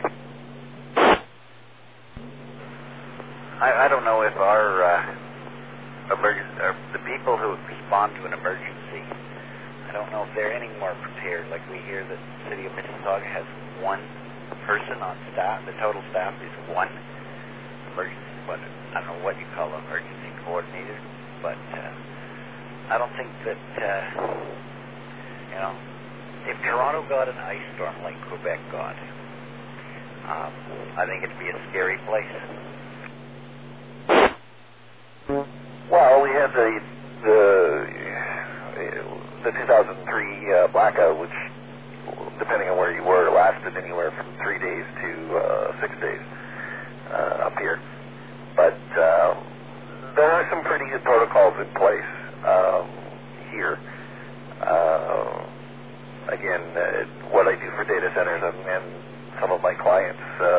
I don't know if our the people who respond to an emergency, I don't know if they're any more prepared. Like we hear that the city of Mississauga has one person on staff. The total staff is one emergency, I don't know what you call an emergency coordinator, but I don't think that, if Toronto got an ice storm like Quebec got, I think it'd be a scary place. Well, we had the 2003 blackout, which, depending on where you were, lasted anywhere from 3 days to 6 days up here. But there are some pretty good protocols in place here. Again, what I do for data centers and some of my clients,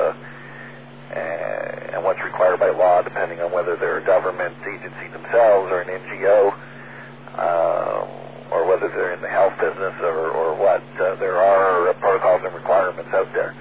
and what's required by law, depending on whether they're a government agency themselves or an NGO, or whether they're in the health business or what. There are protocols and requirements out there.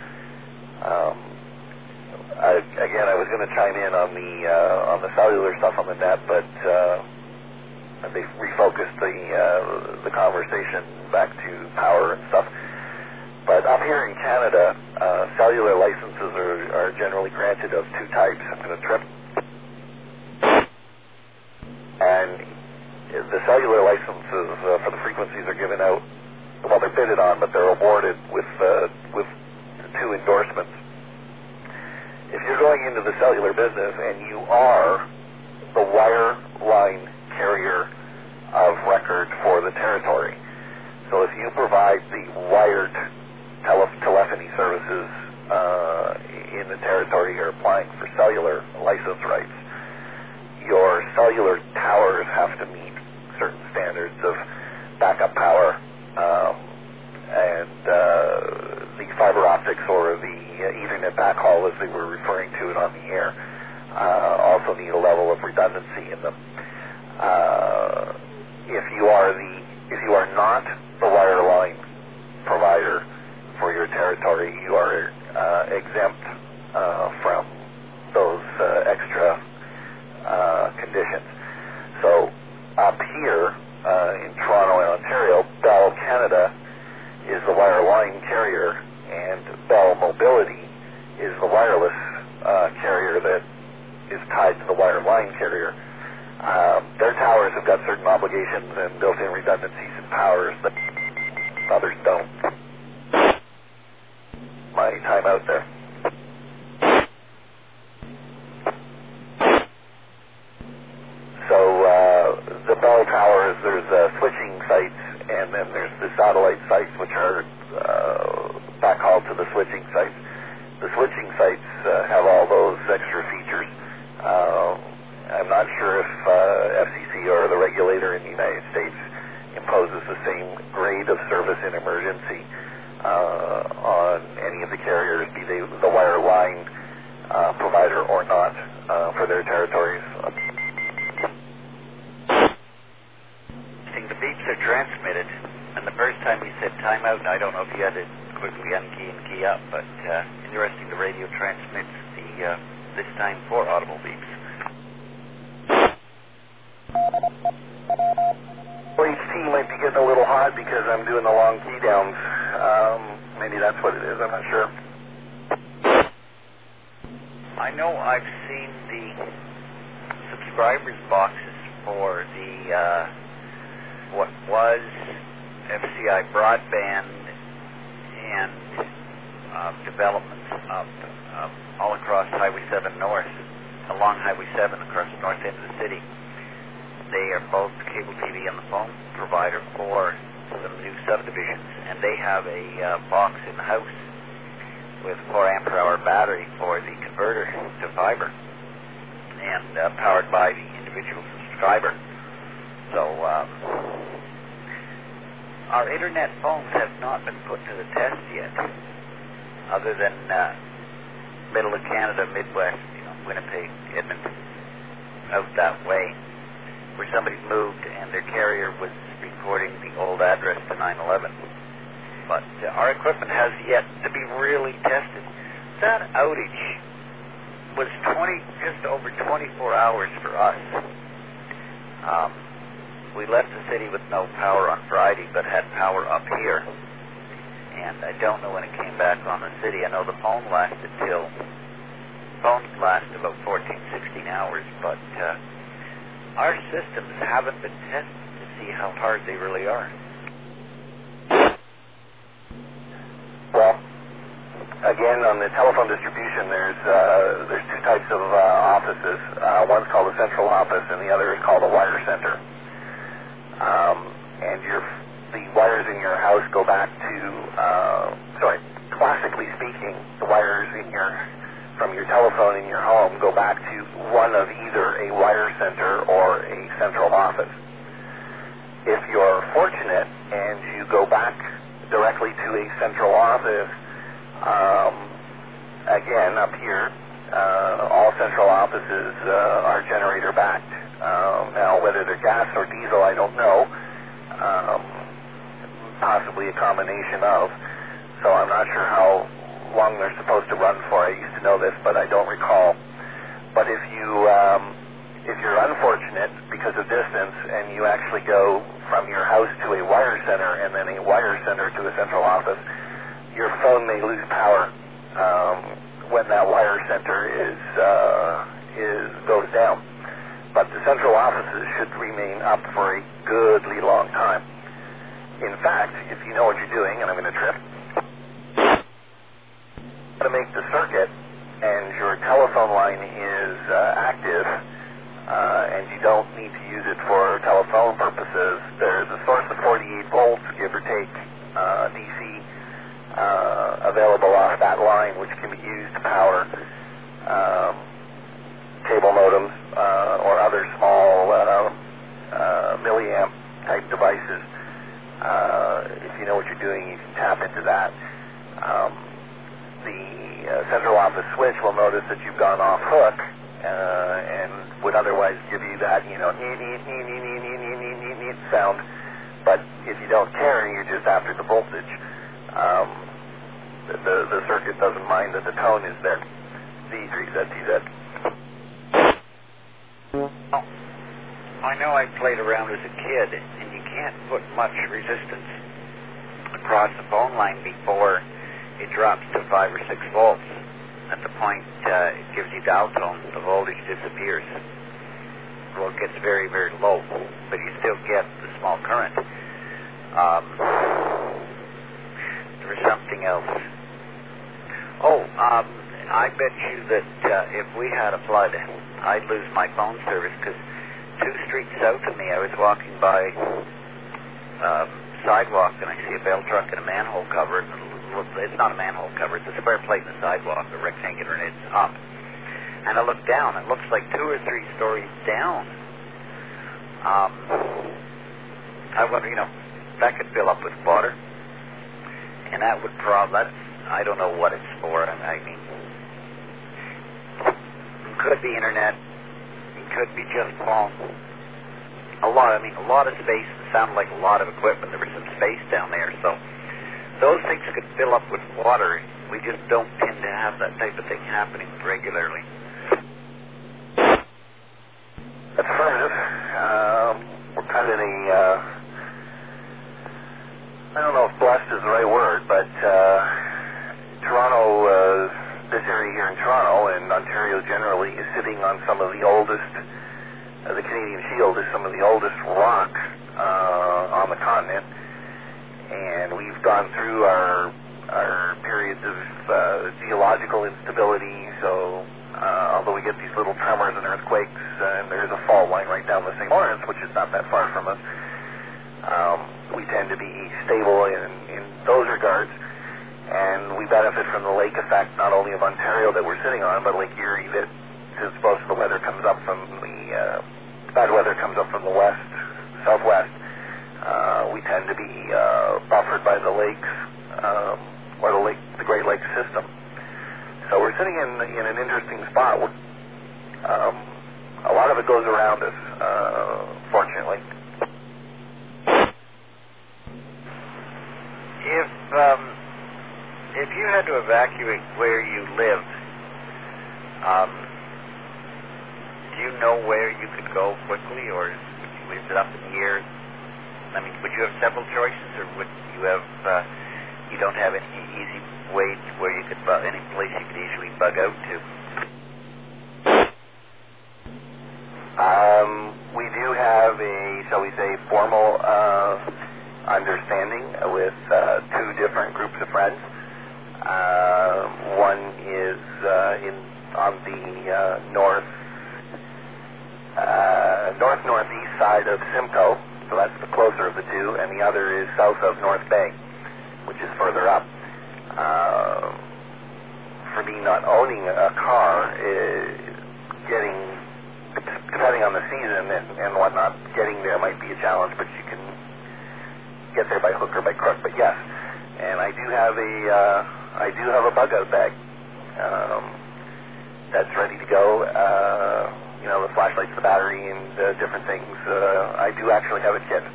I was going to chime in on the cellular stuff on the net, but they refocused the conversation back to power and stuff. But up here in Canada, cellular licenses are generally granted of two types. I'm going to trip. And the cellular licenses for the frequencies are given out, well, they're bidded on, but they're awarded with two endorsements. If you're going into the cellular business and you are the wireline carrier of record for the territory, so if you provide the wired telephony services in the territory you're applying for cellular license rights, your cellular towers have to meet certain standards of backup power, and the fiber optics or the Ethernet backhaul, as they were referring to it on the air, also need a level of redundancy in them. If you are not the wireline provider for your territory, you are exempt from those extra conditions. So up here in Toronto and Ontario, Bell Canada is the wireline carrier, and Bell Mobility is the wireless carrier that is tied to the wireline carrier. Their towers have got certain obligations and built-in redundancies and powers that others don't. My time out there. So the Bell towers, there's switching sites, and then there's the satellite sites, which are backhaul to the switching sites. The switching sites have all those extra features. I'm not sure if FCC or the regulator in the United States imposes the same grade of service in emergency on any of the carriers, be they the wireline provider or not, for their territories. The beeps are transmitted, and the first time you said timeout, and I don't know if you had to quickly unkey and key up, but interesting, the radio transmits this time for audible beeps. HT might be getting a little hot because I'm doing the long key downs. Maybe that's what it is, I'm not sure. I know I've seen the subscribers boxes for the what was FCI broadband and developments up all across Highway 7 North, along Highway 7 across the north end of the city. They are both cable TV and the phone provider for some new subdivisions, and they have a box in the house with 4 ampere-hour battery for the converter to fiber, and powered by the individual subscriber. So our internet phones have not been put to the test yet, other than middle of Canada, Midwest, Winnipeg, Edmonton, out that way, where somebody moved and their carrier was reporting the old address to 911. But our equipment has yet to be really tested. That outage was just over 24 hours for us. We left the city with no power on Friday, but had power up here. and I don't know when it came back on the city. I know the phone lasted about 14, 16 hours, but our systems haven't been tested to see how hard they really are. Well, again, on the telephone distribution, there's two types of offices. One's called a central office, and the other is called a wire center. And the wires in your house go back to, classically speaking, the wires from your telephone in your home go back to one of either a wire center or a central office. If you're fortunate and you go back directly to a central office, again, up here, all central offices are generator backed. Now, whether they're gas or diesel, I don't know. Possibly a combination of. So I'm not sure how long they're supposed to run for. I used to know this, but I don't recall. But if you're unfortunate because of distance and you actually go from your house to a wire center and then a wire center to a central office, your phone may lose power when that wire center goes down. But the central offices should remain up for a goodly long time. In fact, if you know what you're doing, and I'm going to trip, to make the circuit and your telephone line is active and you don't need to use it for telephone purposes, there's a source of 48 volts, give or take, DC, available off that line, which can be used to power cable modems or other small milliamp type devices. If you know what you're doing, you can tap into that. The central office switch will notice that you've gone off hook and would otherwise give you that, sound. But if you don't care, you're just after the voltage. The circuit doesn't mind that the tone is there. Z3ZTZ. I know I played around as a kid, and you can't put much resistance across the phone line before it drops to 5 or 6 volts. At the point it gives you dial tone, the voltage disappears. Well, it gets very, very low, but you still get the small current. There was something else. I bet you that if we had a flood, I'd lose my phone service, because 2 streets south of me, I was walking by sidewalk, and I see a bell truck and a manhole cover. It's not a manhole cover, it's a square plate in the sidewalk, a rectangular, and it's up. And I look down, it looks like 2 or 3 stories down. I wonder, that could fill up with water. And that would I don't know what it's for. I mean, it could be internet, it could be just phone. A lot of space. It sounded like a lot of equipment. There was some space down there, so those things could fill up with water. We just don't tend to have that type of thing happening regularly. That's affirmative. We're kind of in I don't know if blessed is the right word, but Toronto, this area here in Toronto and Ontario generally is sitting on some of the oldest, the Canadian Shield is some of the oldest rock on the continent, and we've gone through our periods of geological instability, so although we get these little tremors and earthquakes, and there's a fault line right down the St. Lawrence, which is not that far from us, we tend to be stable in those regards, and we benefit from the lake effect, not only of Ontario that we're sitting on, but Lake Erie, that since most of the weather comes up from bad weather comes up from the west, southwest, we tend to be buffered by the lakes, or the Great Lakes system. So we're sitting in an interesting spot. A lot of it goes around us, fortunately. If you had to evacuate where you live, do you know where you could go quickly, or is it up in the air? I mean, would you have several choices, or would you have you don't have any easy way where you could any place you could easily bug out to? We do have a, shall we say, formal understanding with two different groups of friends. One is on the northeast side of Simcoe, so that's the closer of the two, and the other is south of North Bay, which is further up. For me, not owning a car, depending on the season and whatnot, getting there might be a challenge, but you can get there by hook or by crook. But yes, and I do have a bug out bag that's ready to go. The flashlights, the battery, and different things. I do actually have a kit.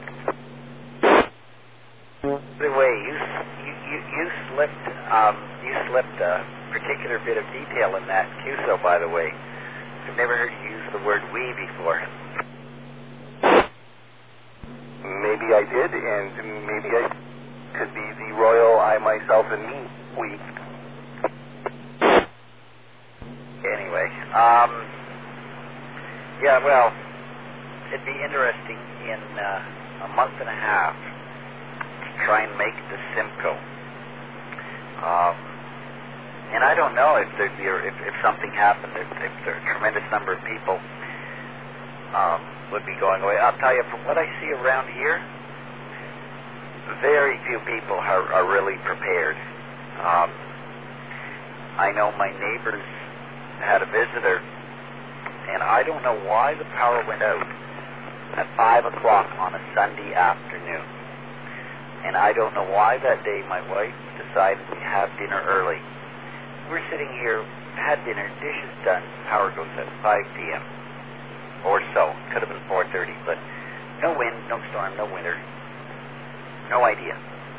By the way, you slipped a particular bit of detail in that QSO, by the way. I've never heard you use the word we before. Maybe I did, and maybe I could be the royal I, myself, and me, we. Anyway, yeah, well, it'd be interesting in a month and a half to try and make it to Simcoe. And I don't know if there'd be, if something happened, if there a tremendous number of people would be going away. I'll tell you, from what I see around here, very few people are really prepared. I know my neighbors had a visitor, and I don't know why the power went out at 5 o'clock on a Sunday afternoon. And I don't know why that day my wife decided to have dinner early. We're sitting here, had dinner, dishes done, power goes out 5 p.m. or so. Could have been 4:30, but no wind, no storm, no winter. No idea.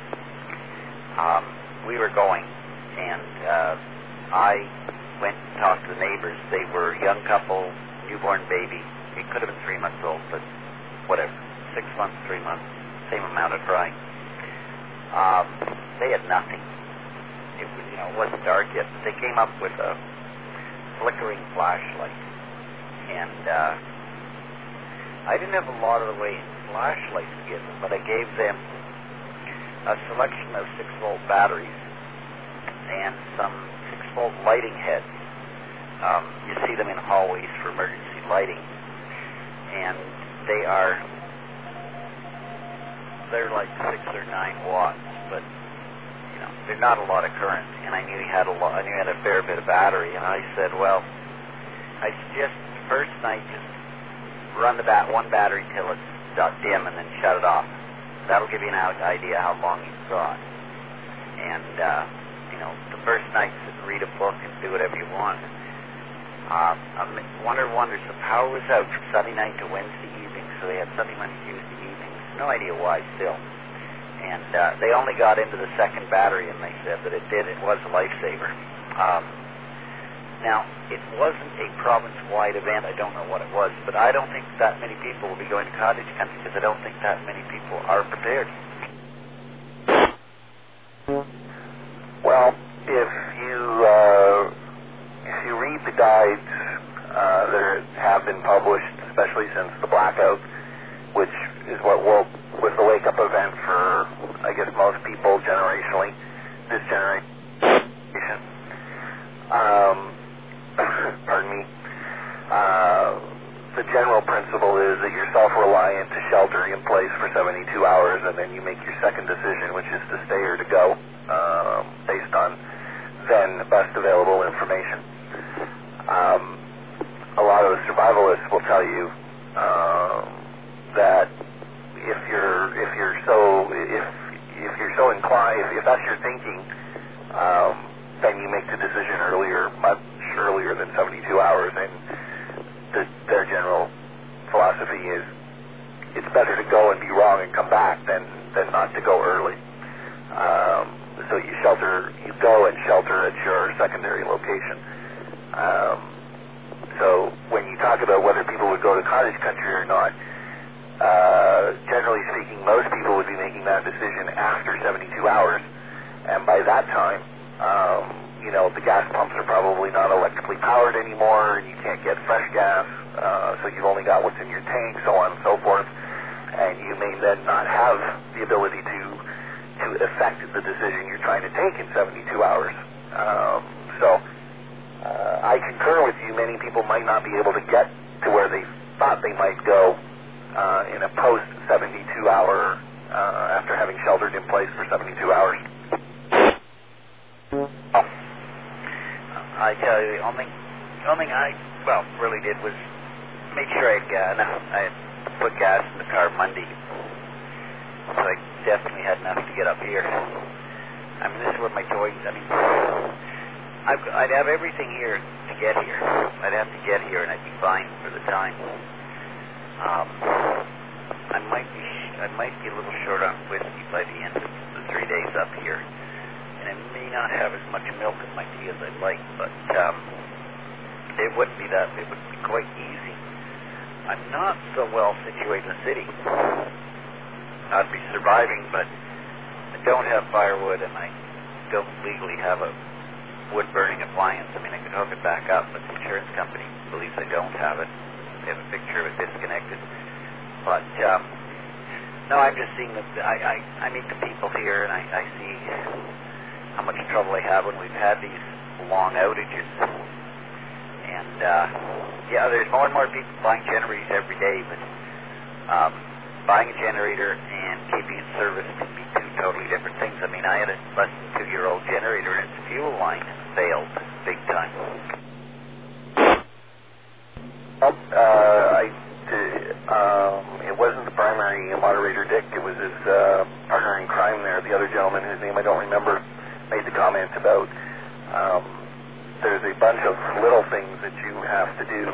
We were going, and I went and talked to the neighbors. They were a young couple, newborn baby. It could have been 3 months old, but whatever. 6 months, 3 months, same amount of crying. They had nothing. It was, it wasn't dark yet. They came up with a flickering flashlight, and I didn't have a lot of the way flashlights to give them, but I gave them a selection of 6-volt batteries and some 6-volt lighting heads. You see them in hallways for emergency lighting, and they're like 6 or 9 watts, but they're not a lot of current. And I knew he had a fair bit of battery, and I said, well, I suggest the first night just run one battery till it's dim and then shut it off. That'll give you an idea how long you've got. And the first night sit and read a book and do whatever you want. Wonder of wonders, the power was out from Sunday night to Wednesday evening, so they had Sunday, Monday, Tuesday evenings. No idea why still. And they only got into the second battery, and they said that it was a lifesaver. Now, it wasn't a province-wide event. I don't know what it was, but I don't think that many people will be going to cottage country because I don't think that many people are prepared. Well, if you read the guides that have been published, especially since the blackout, which is what was the wake-up event for, I guess, most people generationally, this generation. Pardon me. The general principle is that you're self-reliant to shelter in place for 72 hours, and then you make your second decision, which is to stay or to go, based on then best available information. A lot of the survivalists will tell you that if you're so inclined, if that's your thinking, then you make the decision much earlier than 72 hours. And their general philosophy is it's better to go and be wrong and come back than not to go early. So you go and shelter at your secondary location. So when you talk about whether people would go to cottage country or not, generally speaking, most people would be making that decision after 72 hours. and by that time, the gas pumps are probably not electrically powered anymore, and you can't get fresh gas, so you've only got what's in your tank, so on and so forth, and you may then not have the ability to affect the decision you're trying to take in 72 hours. I concur with you. Many people might not be able to get to where they thought they might go in a post-72 hour, after having sheltered in place for 72 hours. I tell you, the only thing I really did was make sure I had put gas in the car Monday. So I definitely had enough to get up here. I mean, this is where my choice, I'd have everything here to get here. I'd have to get here and I'd be fine for the time. I might be a little short on whiskey by the end of the 3 days up here. And I may not have as much milk in my tea as I'd like, but it wouldn't be that. It would be quite easy. I'm not so well situated in the city. I'd be surviving, but I don't have firewood and I don't legally have a wood-burning appliance. I mean, I could hook it back up, but the insurance company believes I don't have it. They have a picture of it disconnected. But, no, I'm just seeing that I meet the people here and I see how much trouble they have when we've had these long outages. And, there's more and more people buying generators every day, but buying a generator and keeping it serviced can be two totally different things. I mean, I had a less than 2-year-old generator and its fuel line failed big time. It wasn't the primary moderator, Dick. It was his partner in crime there, the other gentleman whose name I don't remember, made the comment about there's a bunch of little things that you have to do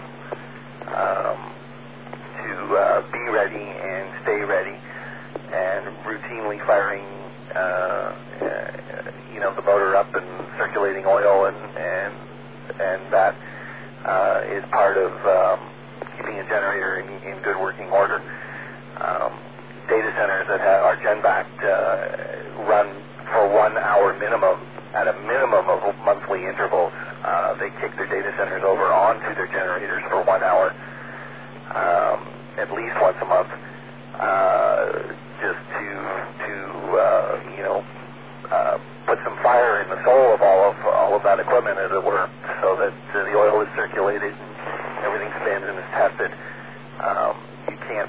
to be ready and stay ready, and routinely firing the motor up and circulating oil, and that is part of keeping a generator in good working order. Data centers that are gen-backed run for 1 hour minimum, at a minimum of monthly intervals. They kick their data centers over onto their generators for 1 hour, at least once a month, just to put some fire in the soul of all of that equipment, as it were, so that the oil is circulated and everything spins and is tested. You can't,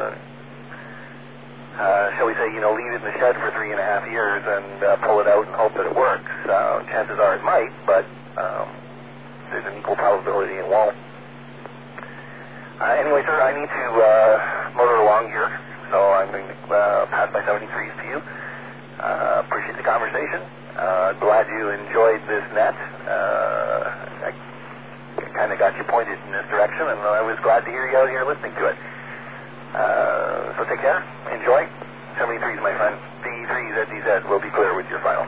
shall we say, leave it in the shed for 3.5 years and pull it out and hope that it works. Chances are it might, but there's an equal probability it won't. Anyway, sir, I need to motor along here, so I'm going to pass my 73s to you. Appreciate the conversation. Glad you enjoyed this net. I kind of got you pointed in this direction, and I was glad to hear you out here listening to it. So take care. Enjoy. 73s, my friend. D3 ZDZ will be clear with your file.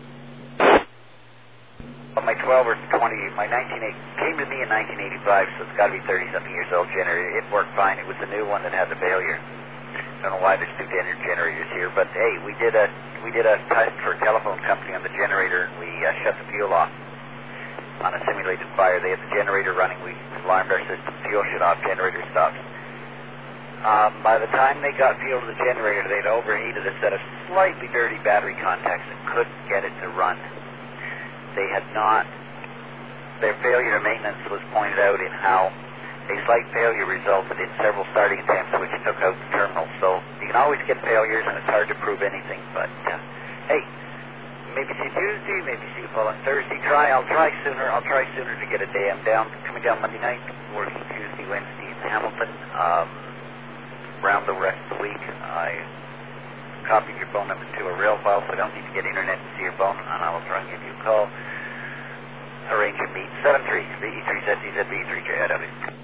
My 12 or 20, my 1980 came to me in 1985, so it's got to be 30-something years old generator. It worked fine. It was the new one that had the failure. Don't know why there's two generators here, but hey, we did a test for a telephone company on the generator, and we shut the fuel off on a simulated fire. They had the generator running. We alarmed our system. Fuel shut off. Generator stopped. By the time they got fuel to the generator, they'd overheated a set of slightly dirty battery contacts and couldn't get it to run. They had not. Their failure to maintenance was pointed out in how a slight failure resulted in several starting attempts which took out the terminal. So you can always get failures, and it's hard to prove anything. But hey, maybe see Tuesday, maybe see you on Thursday. I'll try sooner to get a day. I'm coming down Monday night, working Tuesday, Wednesday in Hamilton. Around the rest of the week, I copied your phone number to a rail file, so I don't need to get internet to see your phone, and I will try and give you a call. Arrange a meet. 73 VE3ZDZ VE3JIW.